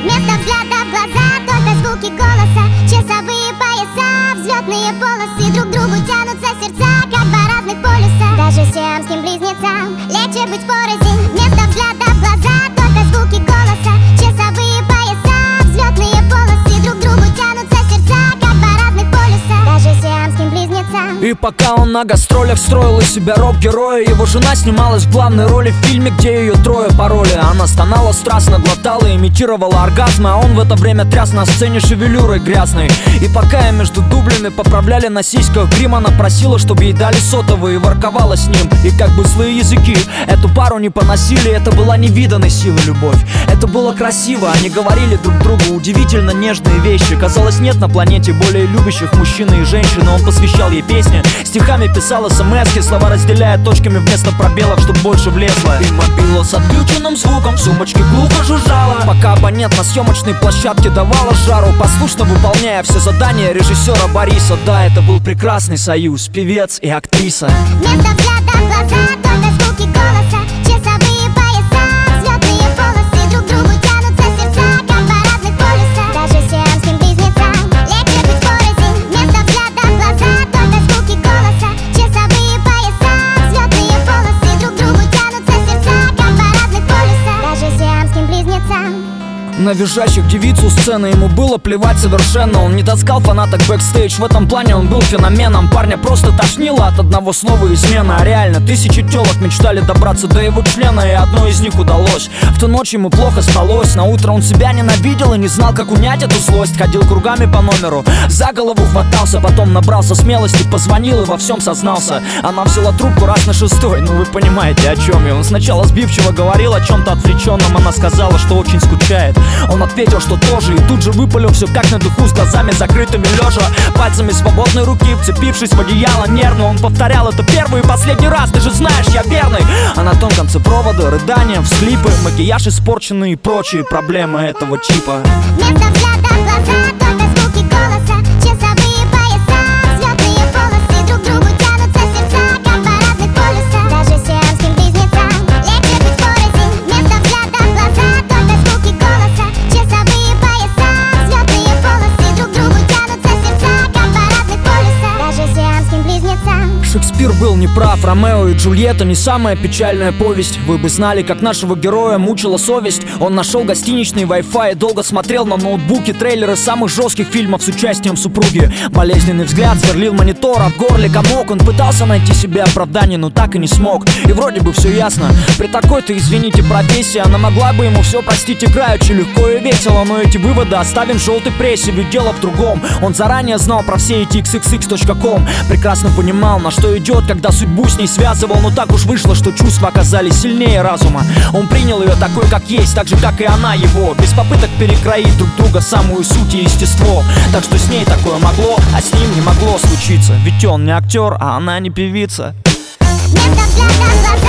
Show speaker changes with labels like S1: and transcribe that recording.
S1: Вместо взгляда в глаза только звуки голоса, часовые пояса, взлетные полосы. Друг к другу тянутся сердца, как два разных полюса. Даже сиамским близнецам легче быть порознь. Вместо взгляда в глаза только звуки голоса, часовые пояса, взлетные полосы. Друг к другу тянутся сердца, как два разных полюса. Даже сиамским близнецам.
S2: И пока он на гастролях строил из себя рок-героя, его жена снималась в главной роли в фильме, где ее трое пароли. Она стонала страстно, глотала, имитировала оргазмы, а он в это время тряс на сцене шевелюрой грязной. И пока я между дублями поправляли на сиськах грим, она просила, чтобы ей дали сотовый, и ворковала с ним. И как бы злые языки эту пару не поносили, это была невиданной силы любовь. Это было красиво, они говорили друг другу удивительно нежные вещи. Казалось, нет на планете более любящих мужчины и женщины. Он посвящал ей песни, стихами писал смс-ки, слова разделяя точками вместо пробелов, чтоб больше влезло. И мобила с отключенным звуком в сумочке глухо жужжала, пока абонент на съемочной площадке давала жару, послушно выполняя все задания режиссера Бориса. Да, это был прекрасный союз, певец и актриса.
S1: Вместо взгляда в глаза только звуки голоса, часовые пояса, взлетные полосы. Друг к другу тянутся сердца, как два разных полюса. Даже сиамским близнецам легче быть порознь. Вместо взгляда в глаза только звуки голоса, часовые пояса, взлетные полосы. Друг к другу тянутся сердца, как два разных полюса. Даже сиамским близнецам.
S2: На визжащих девицу сцены ему было плевать совершенно. Он не таскал фанаток бэкстейдж, в этом плане он был феноменом. Парня просто тошнило от одного слова измена. А реально, тысячи телок мечтали добраться до его члена, и одной из них удалось. В ту ночь ему плохо спалось, на утро он себя ненавидел и не знал, как унять эту злость. Ходил кругами по номеру, за голову хватался, потом набрался смелости, позвонил и во всем сознался. Она взяла трубку раз на шестой, ну вы понимаете, о чем я. Он сначала сбивчиво говорил о чем-то отвлеченном, она сказала, что очень скучает. Он ответил, что тоже, и тут же выпалил все как на духу, с глазами закрытыми лежа, пальцами свободной руки вцепившись в одеяло нервно. Он повторял: это первый и последний раз, ты же знаешь, я верный. А на том конце провода рыдания, всхлипы, макияж испорченный и прочие проблемы этого чипа.
S1: Вместо взгляда в глаза только звуки голоса, часовые пояса, взлетные полосы. Друг к другу тянутся сердца, как два разных полюса. Даже сиамским близнецам легче быть порознь. Вместо взгляда в глаза только звуки голоса, часовые пояса, взлетные полосы. Друг к другу тянутся сердца, как два разных полюса. Даже сиамским близнецам.
S2: Шекспир был неправ, Ромео и Джульетта не самая печальная повесть. Вы бы знали, как нашего героя мучила совесть. Он нашел гостиничный Wi-Fi и долго смотрел на ноутбуке трейлеры самых жестких фильмов с участием супруги. Болезненный взгляд сверлил монитор, а в горле комок. Он пытался найти себе оправдание, но так и не смог. И вроде бы все ясно, при такой-то, извините, профессии она могла бы ему все простить играючи, легко и весело. Но эти выводы оставим в желтой прессе, ведь дело в другом. Он заранее знал про все эти xxx.com, прекрасно понимал, на что идет, когда судьбу с ней связывал. Но так уж вышло, что чувства оказались сильнее разума. Он принял ее такой, как есть, так же, как и она его, без попыток перекроить друг друга самую суть и естество. Так что с ней такое могло, а с ним не могло случиться. Ведь он не актер, а она не певица.
S1: Вместо взгляда в глаза